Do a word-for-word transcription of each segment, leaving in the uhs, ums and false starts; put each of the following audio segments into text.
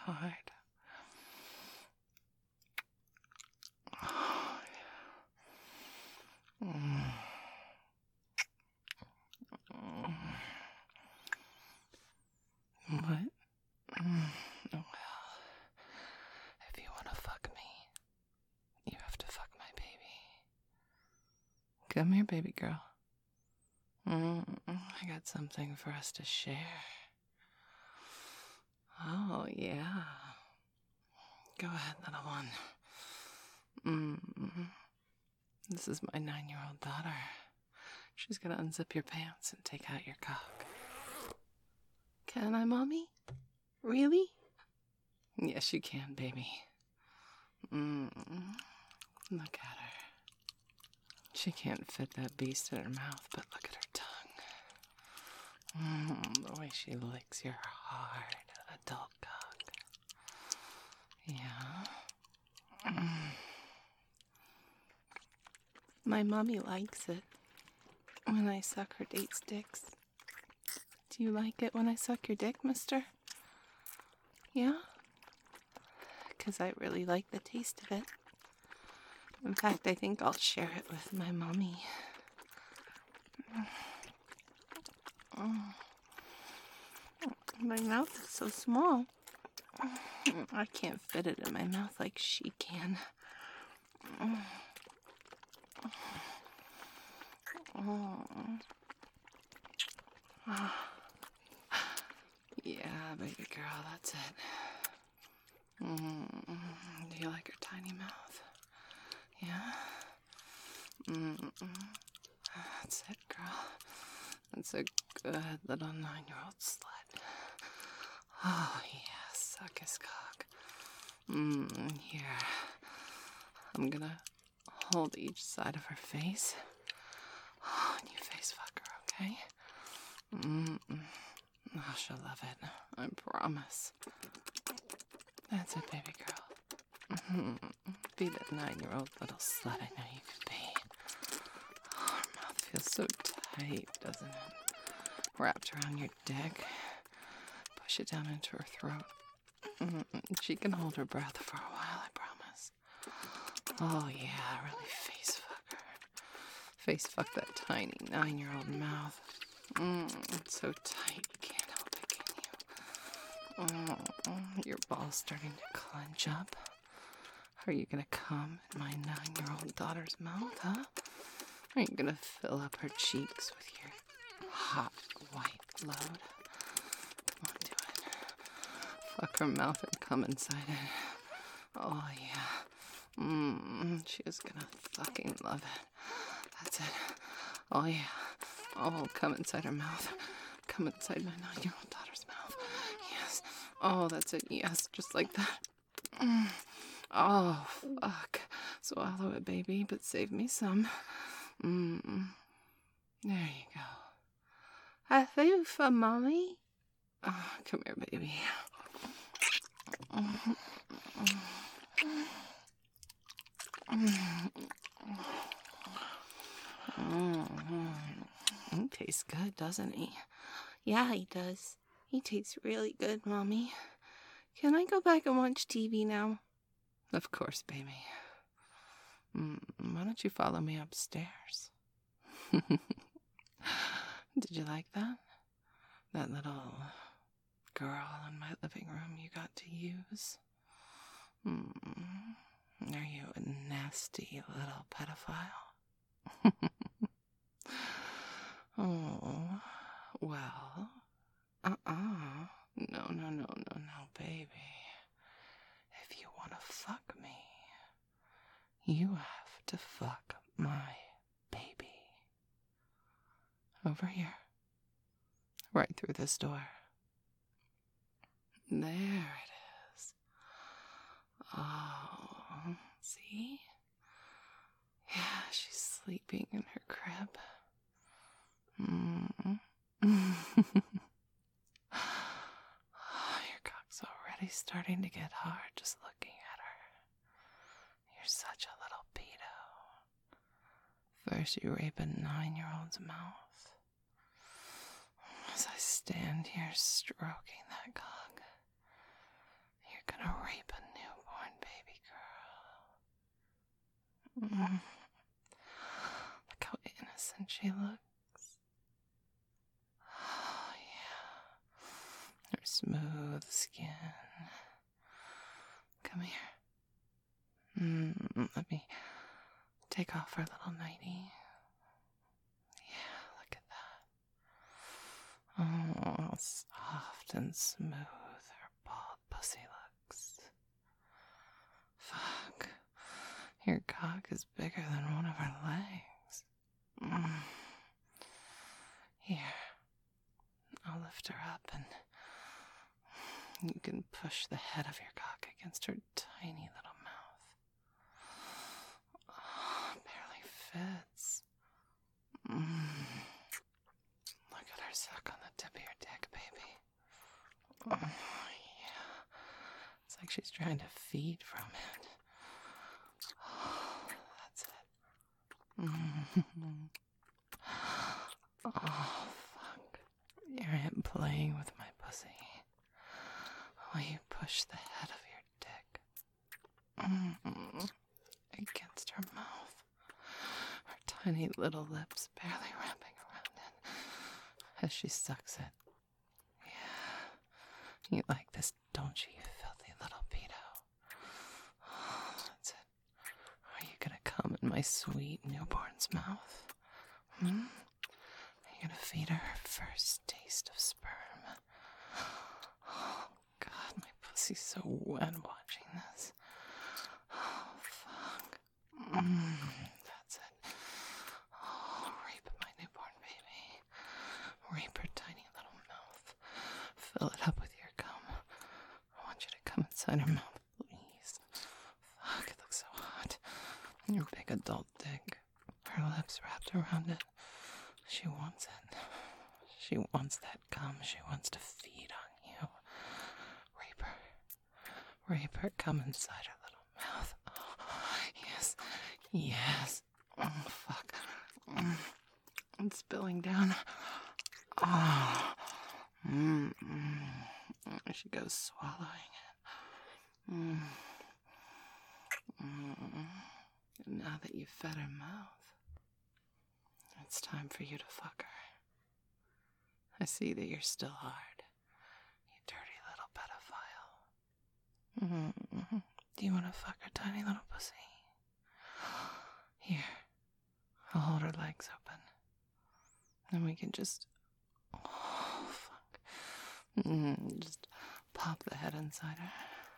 hard. Oh, yeah. Mm. Mm. What? Mm. Oh, well. If you want to fuck me, you have to fuck my baby. Come here, baby girl. Mm. I got something for us to share. Oh, yeah. Go ahead, little one. Mm. This is my nine-year-old daughter. She's gonna unzip your pants and take out your cock. Can I, Mommy? Really? Yes, you can, baby. Mm. Look at her. She can't fit that beast in her mouth, but look at her tongue. Mm. The way she licks your hard adult cock. Yeah. Mm. My mommy likes it when I suck her date's dicks. Do you like it when I suck your dick, mister? Yeah? Because I really like the taste of it. In fact, I think I'll share it with my mommy. Oh. My mouth is so small. I can't fit it in my mouth like she can. Oh. Yeah, baby girl, that's it. Mm. Do you like her tiny mouth? Yeah? Mm. That's it, girl. That's a good little nine-year-old slut. Oh, yeah, suck his cock. Mm, here. I'm gonna hold each side of her face. Oh, and you face fuck her, okay? Mm. Oh, she'll love it. I promise. That's it, baby girl. Mm-hmm. Be that nine-year-old little slut I know you could be. Oh, her mouth feels so tight, doesn't it? Wrapped around your dick. Push it down into her throat. Mm-hmm. She can hold her breath for a while, I promise. Oh, yeah, really face fuck her. Face fuck that tiny nine-year-old mouth. Mm, it's so tight, you can't help it, can you? Oh, your ball's starting to clench up. Are you gonna come in my nine-year-old daughter's mouth, huh? Are you gonna fill up her cheeks with your hot white load? Come on, do it. Fuck her mouth and come inside it. Oh, yeah. Mmm, she is gonna fucking love it. That's it. Oh, yeah. Oh, come inside her mouth. Come inside my nine-year-old daughter's mouth. Yes. Oh, that's it. Yes, just like that. Mm. Oh, fuck. Swallow it, baby, but save me some. Mm. There you go. A food for Mommy? Oh, come here, baby. Mm. He tastes good, doesn't he? Yeah, he does. He tastes really good, Mommy. Can I go back and watch T V now? Of course, baby. Mm, why don't you follow me upstairs? Did you like that? That little girl in my living room you got to use? Mm. Are you a nasty little pedophile? Oh, well, uh-uh. No, no, no, no, no, baby. If you want to fuck me, you have to fuck my baby. Over here. Right through this door. There it is. Oh, see? Yeah, she's sleeping in her crib. Mm. Oh, your cock's already starting to get hard just looking at her. You're such a little pedo. First you rape a nine-year-old's mouth. As I stand here stroking that cock, your gonna rape a newborn baby girl. Mm. Look how innocent she looks. Oh, yeah. Her smooth skin. Come here. Mm, let me take off her little nightie. Yeah, look at that. Oh, how soft and smooth her bald pussy looks. Fuck. Your cock is bigger than one of her legs. Mm. Here. I'll lift her up and you can push the head of your cock against her tiny little mouth. Oh, it barely fits. Mm. Look at her suck on the tip of your dick, baby. Oh, yeah. It's like she's trying to feed from it. Oh, that's it. Mm. Oh, fuck. Here I am playing with my pussy. While you push the head of your dick mm, against her mouth. Her tiny little lips barely wrapping around it as she sucks it. Yeah. You like this, don't you, you filthy little pedo? Oh, that's it. Are you gonna come in my sweet newborn's mouth? Hmm? Are you gonna feed her her first taste of sperm? Oh, God, my pussy's so wet watching this. Oh, fuck. Mm, that's it. Oh, rape my newborn baby. Rape her tiny little mouth. Fill it up with your cum. I want you to come inside her mouth, please. Fuck, it looks so hot. Your big adult dick. Her lips wrapped around it. She wants it. She wants that cum. She wants to feed on you. Rape her. Rape her. Come inside her little mouth. Oh, yes. Yes. Oh, fuck. Mm. It's spilling down. Oh. Mm, mm. She goes swallowing it. Mm. Mm. Now that you've fed her mouth, it's time for you to fuck her. I see that you're still hard, you dirty little pedophile. Mm-hmm. Do you want to fuck her tiny little pussy? Here, I'll hold her legs open. And we can just, oh, fuck. Mm, just pop the head inside her.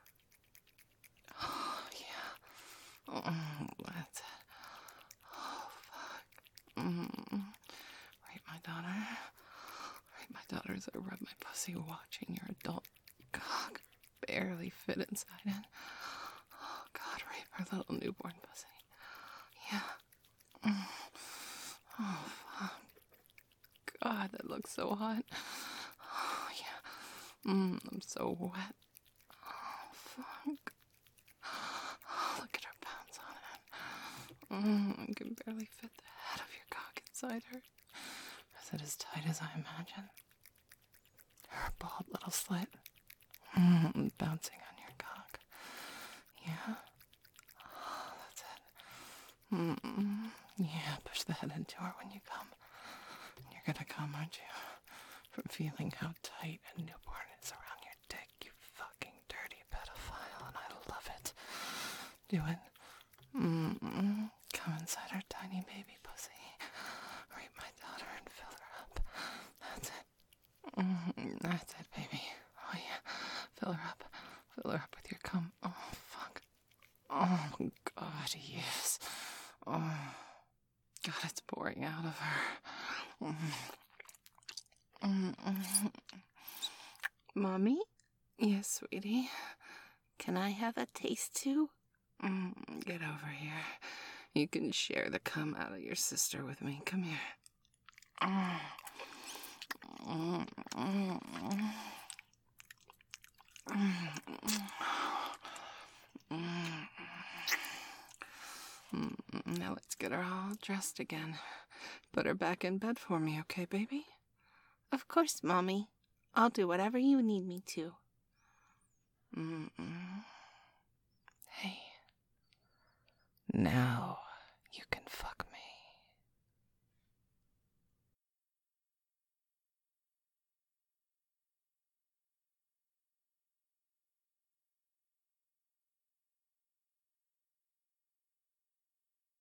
Oh, yeah. Oh, that's it. Oh, fuck. Mm. Rape my daughter. Rape my daughter as I rub my pussy watching your adult cock barely fit inside it. Oh, God, rape her little newborn pussy. Yeah. Mm. Oh, fuck. God, that looks so hot. Oh, yeah. Mm, I'm so wet. Oh, fuck. Oh, look at her pounds on it. Mm, I can barely fit the head of your cock inside her. Is it as tight as I imagine? Her bald little slit. Mm, bouncing on your cock. Yeah? Oh, that's it. Mm, yeah, push the head into her when you come. You're gonna come, aren't you? From feeling how tight a newborn is around your dick, you fucking dirty pedophile, and I love it. Do it. Mm-mm. Come inside her tiny baby pussy. Rape my daughter and fill her up. That's it. Mm, that's it, baby. Oh, yeah. Fill her up. Fill her up with your cum. Oh, fuck. Oh, God, yes. Oh, God, it's pouring out of her. Mm. Mm-mm. Mommy? Yes, sweetie. Can I have a taste too? Mm, get over here. You can share the cum out of your sister with me. Come here. Mm. Mm, mm, mm. Mm. Mm. Now let's get her all dressed again. Put her back in bed for me, okay, baby? Of course, Mommy. I'll do whatever you need me to. Mm-mm. Hey. Now you can fuck